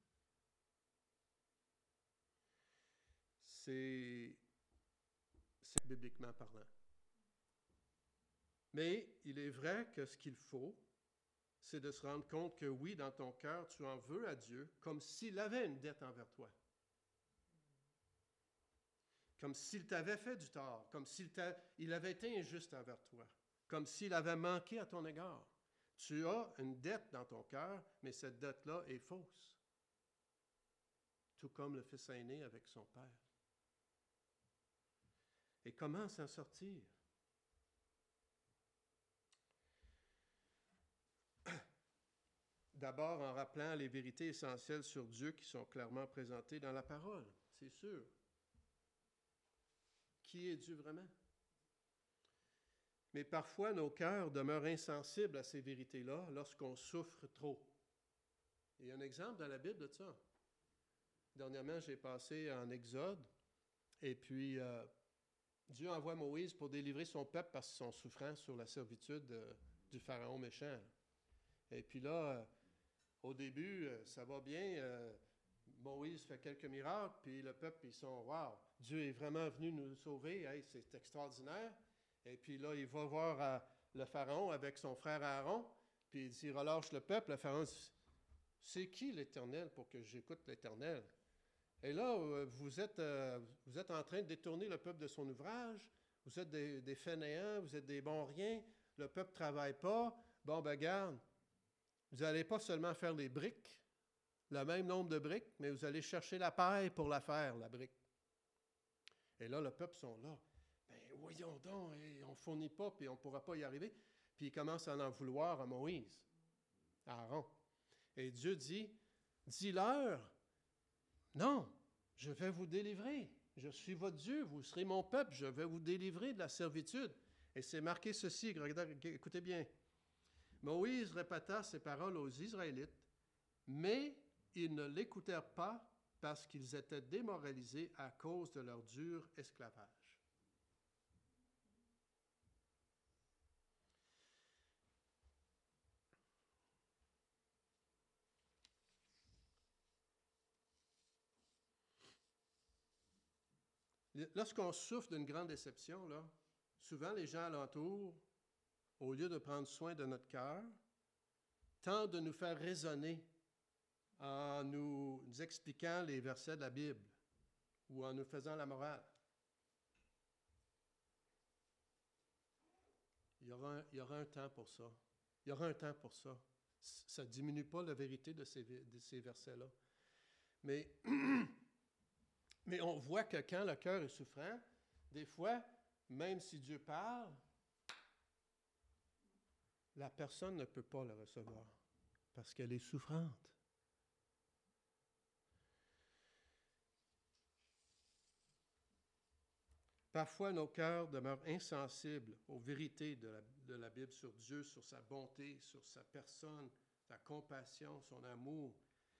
C'est, c'est bibliquement parlant. Mais il est vrai que ce qu'il faut, c'est de se rendre compte que oui, dans ton cœur, tu en veux à Dieu comme s'il avait une dette envers toi. Comme s'il t'avait fait du tort, comme s'il il avait été injuste envers toi, comme s'il avait manqué à ton égard. Tu as une dette dans ton cœur, mais cette dette-là est fausse. Tout comme le fils aîné avec son père. Et comment s'en sortir? D'abord en rappelant les vérités essentielles sur Dieu qui sont clairement présentées dans la parole, c'est sûr. Qui est Dieu vraiment? Mais parfois, nos cœurs demeurent insensibles à ces vérités-là lorsqu'on souffre trop. Il y a un exemple dans la Bible de ça. Dernièrement, j'ai passé en Exode, et puis euh, Dieu envoie Moïse pour délivrer son peuple parce qu'ils sont souffrants sur la servitude euh, du pharaon méchant. Et puis là, euh, au début, euh, ça va bien. Euh, Moïse fait quelques miracles, puis le peuple, ils sont « Wow, Dieu est vraiment venu nous sauver, hey, c'est extraordinaire. » Et puis là, il va voir euh, le pharaon avec son frère Aaron, puis il dit « Relâche le peuple. » Le pharaon dit « C'est qui l'Éternel pour que j'écoute l'Éternel? » Et là, euh, vous êtes, euh, vous êtes en train de détourner le peuple de son ouvrage, vous êtes des, des fainéants, vous êtes des bons riens, le peuple ne travaille pas. Bon, ben garde, vous n'allez pas seulement faire les briques, le même nombre de briques, mais vous allez chercher la paille pour la faire, la brique. Et là, le peuple sont là. Ben voyons donc, on ne fournit pas, puis on ne pourra pas y arriver. Puis ils commencent à en vouloir à Moïse, à Aaron. Et Dieu dit, dis-leur, non, je vais vous délivrer. Je suis votre Dieu, vous serez mon peuple, je vais vous délivrer de la servitude. Et c'est marqué ceci, regardez, écoutez bien. Moïse répéta ces paroles aux Israélites, mais ils ne l'écoutèrent pas parce qu'ils étaient démoralisés à cause de leur dur esclavage. Lorsqu'on souffre d'une grande déception, là, souvent les gens alentour, au lieu de prendre soin de notre cœur, tentent de nous faire raisonner en nous expliquant les versets de la Bible ou en nous faisant la morale. Il y aura un, il y aura un temps pour ça. Il y aura un temps pour ça. Ça ne diminue pas la vérité de ces, de ces versets-là. Mais, mais on voit que quand le cœur est souffrant, des fois, même si Dieu parle, la personne ne peut pas le recevoir parce qu'elle est souffrante. Parfois, nos cœurs demeurent insensibles aux vérités de la, de la Bible sur Dieu, sur sa bonté, sur sa personne, sa compassion, son amour.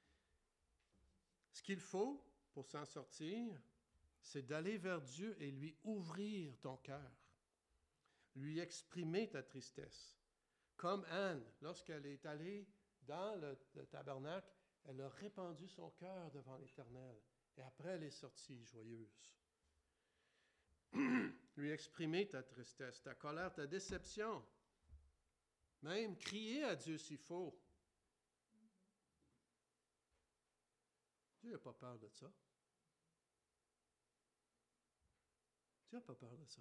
Ce qu'il faut pour s'en sortir, c'est d'aller vers Dieu et lui ouvrir ton cœur, lui exprimer ta tristesse. Comme Anne, lorsqu'elle est allée dans le, le tabernacle, elle a répandu son cœur devant l'Éternel. Et après, elle est sortie joyeuse. Lui exprimer ta tristesse, ta colère, ta déception. Même crier à Dieu s'il faut. Dieu n'a pas peur de ça. Dieu n'a pas peur de ça.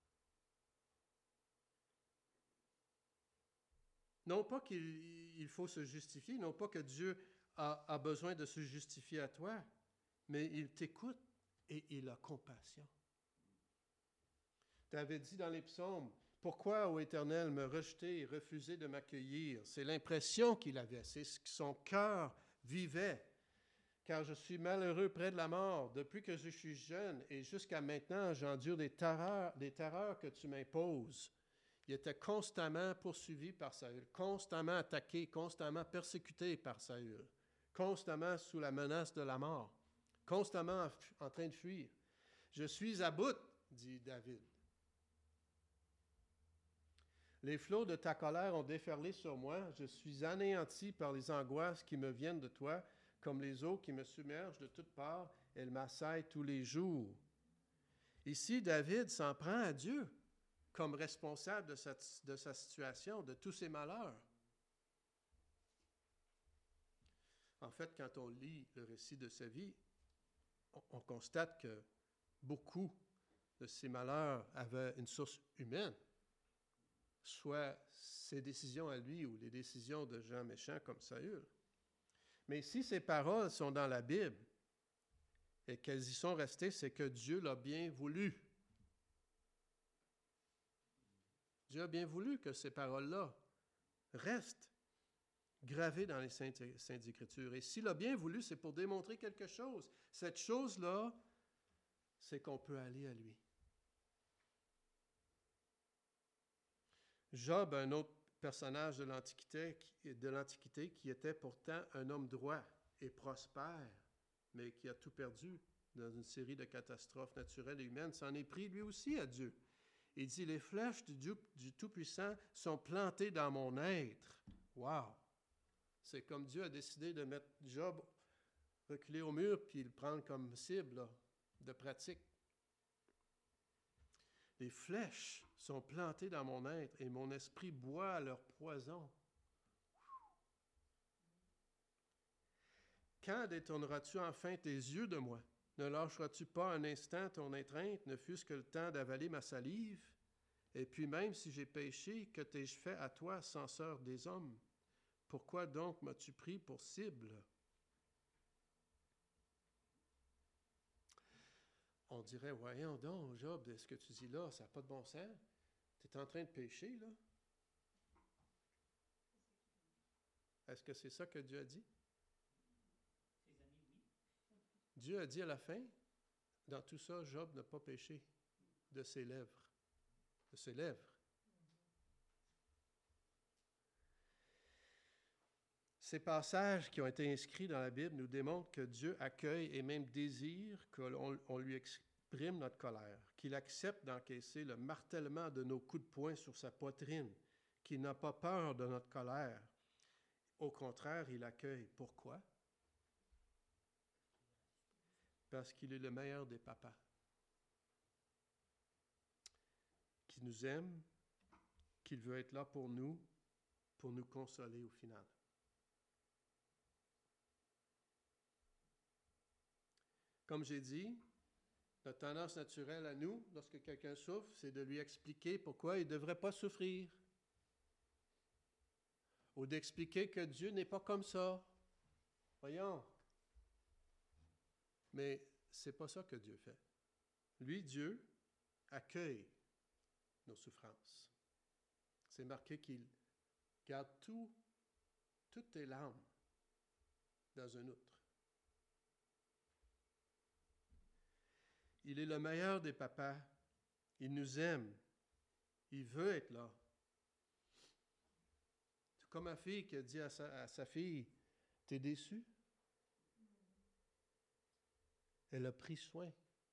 Non pas qu'il il faut se justifier, non pas que Dieu a, a besoin de se justifier à toi, mais il t'écoute et il a compassion. David dit dans les psaumes, « Pourquoi, ô Éternel, me rejeter et refuser de m'accueillir? » C'est l'impression qu'il avait, c'est ce que son cœur vivait. « Car je suis malheureux près de la mort. Depuis que je suis jeune et jusqu'à maintenant, j'endure des terreurs, des terreurs que tu m'imposes. » Il était constamment poursuivi par Saül, constamment attaqué, constamment persécuté par Saül, constamment sous la menace de la mort, constamment en, en train de fuir. « Je suis à bout, dit David. Les flots de ta colère ont déferlé sur moi. Je suis anéanti par les angoisses qui me viennent de toi, comme les eaux qui me submergent de toutes parts. Elles m'assaillent tous les jours. » Ici, David s'en prend à Dieu comme responsable de sa, de sa situation, de tous ses malheurs. En fait, quand on lit le récit de sa vie, on, on constate que beaucoup de ses malheurs avaient une source humaine, soit ses décisions à lui ou les décisions de gens méchants comme Saül. Mais si ces paroles sont dans la Bible et qu'elles y sont restées, c'est que Dieu l'a bien voulu. Dieu a bien voulu que ces paroles-là restent gravées dans les Saintes, Saintes Écritures. Et s'il a bien voulu, c'est pour démontrer quelque chose. Cette chose-là, c'est qu'on peut aller à lui. Job, un autre personnage de l'Antiquité, de l'Antiquité qui était pourtant un homme droit et prospère, mais qui a tout perdu dans une série de catastrophes naturelles et humaines, s'en est pris lui aussi à Dieu. Il dit, « Les flèches du Dieu du Tout-Puissant sont plantées dans mon être. » Wow! C'est comme Dieu a décidé de mettre Job reculé au mur puis le prendre comme cible là, de pratique. « Les flèches sont plantées dans mon être et mon esprit boit leur poison. » Quand détourneras-tu enfin tes yeux de moi? Ne lâcheras-tu pas un instant ton étreinte, ne fût-ce que le temps d'avaler ma salive? Et puis même si j'ai péché, que t'ai-je fait à toi, censeur des hommes? Pourquoi donc m'as-tu pris pour cible? On dirait, voyons donc, Job, ce que tu dis là, ça n'a pas de bon sens. Tu es en train de pécher, là. Est-ce que c'est ça que Dieu a dit? Dieu a dit à la fin, dans tout ça, Job n'a pas péché de ses lèvres. De ses lèvres. Ces passages qui ont été inscrits dans la Bible nous démontrent que Dieu accueille et même désire qu'on on lui exprime notre colère, qu'il accepte d'encaisser le martèlement de nos coups de poing sur sa poitrine, qu'il n'a pas peur de notre colère. Au contraire, il accueille. Pourquoi? Parce qu'il est le meilleur des papas, qui nous aime, qu'il veut être là pour nous, pour nous consoler au final. Comme j'ai dit, notre tendance naturelle à nous, lorsque quelqu'un souffre, c'est de lui expliquer pourquoi il ne devrait pas souffrir. ou d'expliquer que Dieu n'est pas comme ça. Voyons. Mais c'est pas ça que Dieu fait. Lui, Dieu, accueille nos souffrances. C'est marqué qu'il garde tout, toutes tes larmes dans un outre. Il est le meilleur des papas. Il nous aime. Il veut être là. C'est comme ma fille qui a dit à sa, à sa fille, « T'es déçu? » Elle a pris soin.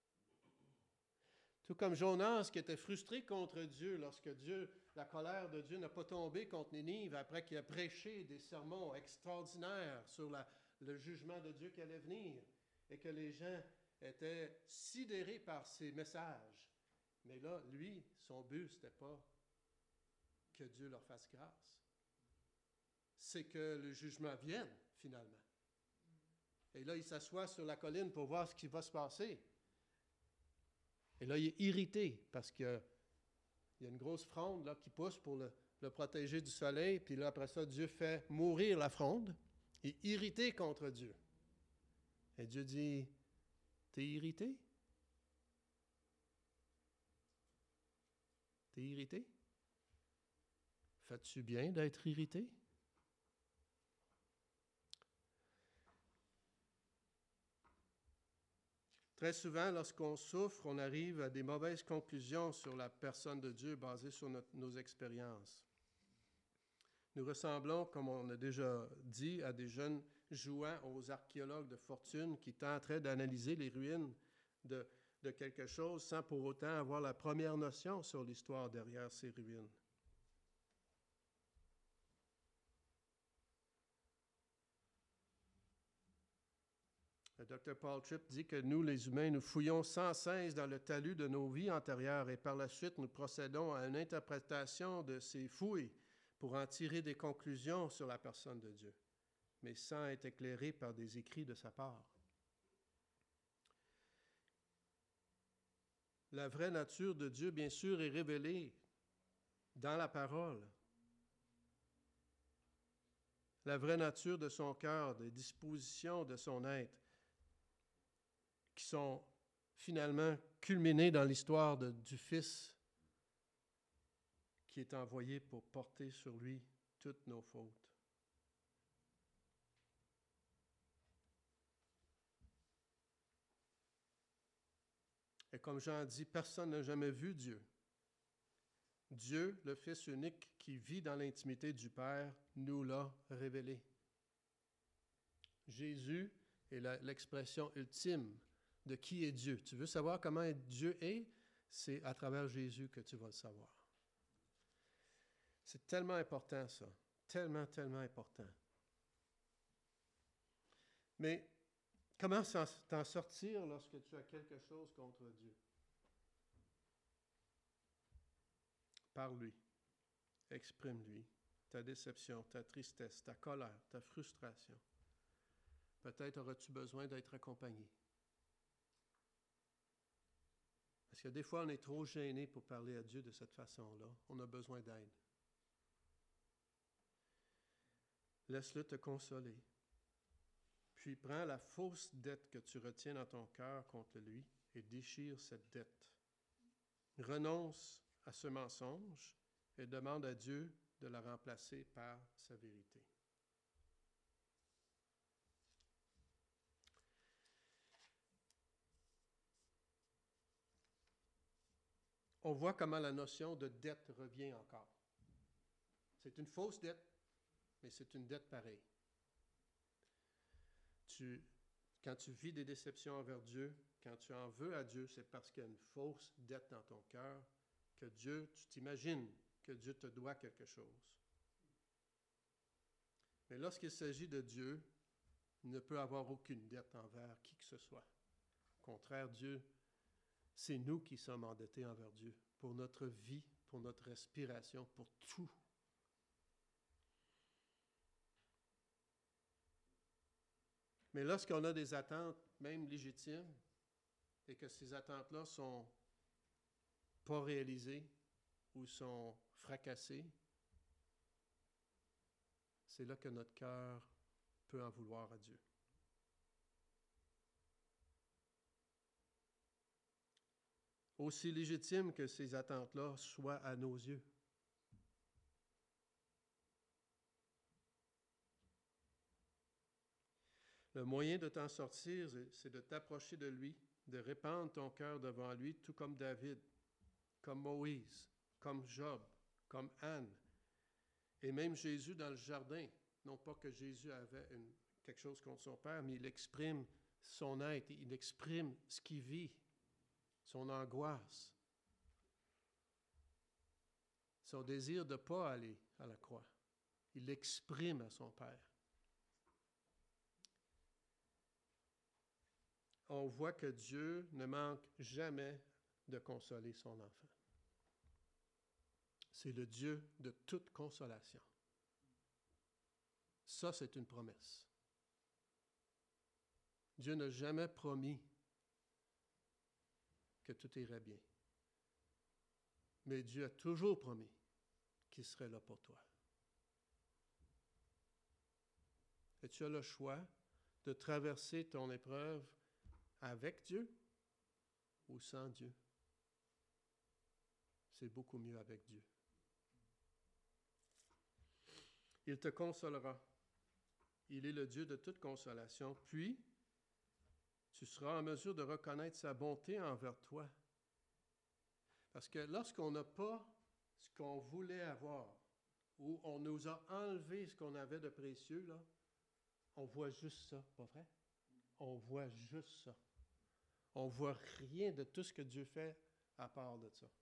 Tout comme Jonas qui était frustré contre Dieu lorsque Dieu, la colère de Dieu n'a pas tombé contre Nénive après qu'il a prêché des sermons extraordinaires sur la, le jugement de Dieu qui allait venir et que les gens étaient sidérés par ses messages. Mais là, lui, son but, ce n'était pas que Dieu leur fasse grâce. C'est que le jugement vienne, finalement. Et là, il s'assoit sur la colline pour voir ce qui va se passer. Et là, il est irrité parce qu'il y a une grosse fronde là, qui pousse pour le, le protéger du soleil. Puis là, après ça, Dieu fait mourir la fronde. Il est irrité contre Dieu. Et Dieu dit, « T'es irrité? T'es irrité? Fais-tu bien d'être irrité? » Très souvent, lorsqu'on souffre, on arrive à des mauvaises conclusions sur la personne de Dieu basées sur notre, nos expériences. Nous ressemblons, comme on a déjà dit, à des jeunes jouant aux archéologues de fortune qui tenteraient d'analyser les ruines de, de quelque chose sans pour autant avoir la première notion sur l'histoire derrière ces ruines. Le docteur Paul Tripp dit que nous, les humains, nous fouillons sans cesse dans le talus de nos vies antérieures et par la suite, nous procédons à une interprétation de ces fouilles pour en tirer des conclusions sur la personne de Dieu, mais sans être éclairés par des écrits de sa part. La vraie nature de Dieu, bien sûr, est révélée dans la parole. La vraie nature de son cœur, des dispositions de son être, qui sont finalement culminées dans l'histoire de, du Fils qui est envoyé pour porter sur lui toutes nos fautes. Et comme Jean dit, personne n'a jamais vu Dieu. Dieu, le Fils unique qui vit dans l'intimité du Père, nous l'a révélé. Jésus est la, l'expression ultime de qui est Dieu. Tu veux savoir comment Dieu est? C'est à travers Jésus que tu vas le savoir. C'est tellement important, ça. Tellement, tellement important. Mais comment t'en sortir lorsque tu as quelque chose contre Dieu? Parle-lui. Exprime-lui ta déception, ta tristesse, ta colère, ta frustration. Peut-être auras-tu besoin d'être accompagné. Parce que des fois, on est trop gêné pour parler à Dieu de cette façon-là. On a besoin d'aide. Laisse-le te consoler. Puis prends la fausse dette que tu retiens dans ton cœur contre lui et déchire cette dette. Renonce à ce mensonge et demande à Dieu de la remplacer par sa vérité. On voit comment la notion de dette revient encore. C'est une fausse dette, mais c'est une dette pareille. Tu, quand tu vis des déceptions envers Dieu, quand tu en veux à Dieu, c'est parce qu'il y a une fausse dette dans ton cœur, que Dieu, tu t'imagines que Dieu te doit quelque chose. Mais lorsqu'il s'agit de Dieu, il ne peut avoir aucune dette envers qui que ce soit. Au contraire, Dieu, c'est nous qui sommes endettés envers Dieu, pour notre vie, pour notre respiration, pour tout. Mais lorsqu'on a des attentes, même légitimes, et que ces attentes-là sont pas réalisées ou sont fracassées, c'est là que notre cœur peut en vouloir à Dieu. Aussi légitime que ces attentes-là soient à nos yeux. Le moyen de t'en sortir, c'est de t'approcher de lui, de répandre ton cœur devant lui, tout comme David, comme Moïse, comme Job, comme Anne, et même Jésus dans le jardin. Non pas que Jésus avait une, quelque chose contre son Père, mais il exprime son être, il exprime ce qu'il vit, son angoisse, son désir de ne pas aller à la croix. Il l'exprime à son Père. On voit que Dieu ne manque jamais de consoler son enfant. C'est le Dieu de toute consolation. Ça, c'est une promesse. Dieu n'a jamais promis que tout irait bien. Mais Dieu a toujours promis qu'il serait là pour toi. Et tu as le choix de traverser ton épreuve avec Dieu ou sans Dieu. C'est beaucoup mieux avec Dieu. Il te consolera. Il est le Dieu de toute consolation. Puis, tu seras en mesure de reconnaître sa bonté envers toi. Parce que lorsqu'on n'a pas ce qu'on voulait avoir, ou on nous a enlevé ce qu'on avait de précieux, là, on voit juste ça, pas vrai? On voit juste ça. On ne voit rien de tout ce que Dieu fait à part de ça.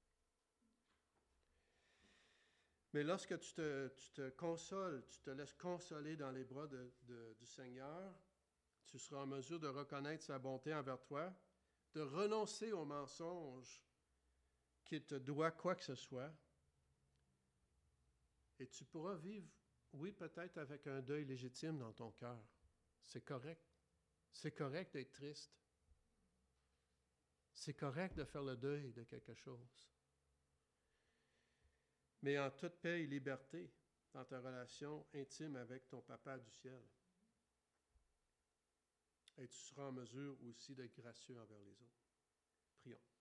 Mais lorsque tu te, tu te consoles, tu te laisses consoler dans les bras de, de, du Seigneur, tu seras en mesure de reconnaître sa bonté envers toi, de renoncer au mensonge qu'il te doit quoi que ce soit, et tu pourras vivre, oui, peut-être avec un deuil légitime dans ton cœur. C'est correct. C'est correct d'être triste. C'est correct de faire le deuil de quelque chose. Mais en toute paix et liberté dans ta relation intime avec ton Papa du ciel. Et tu seras en mesure aussi d'être gracieux envers les autres. Prions.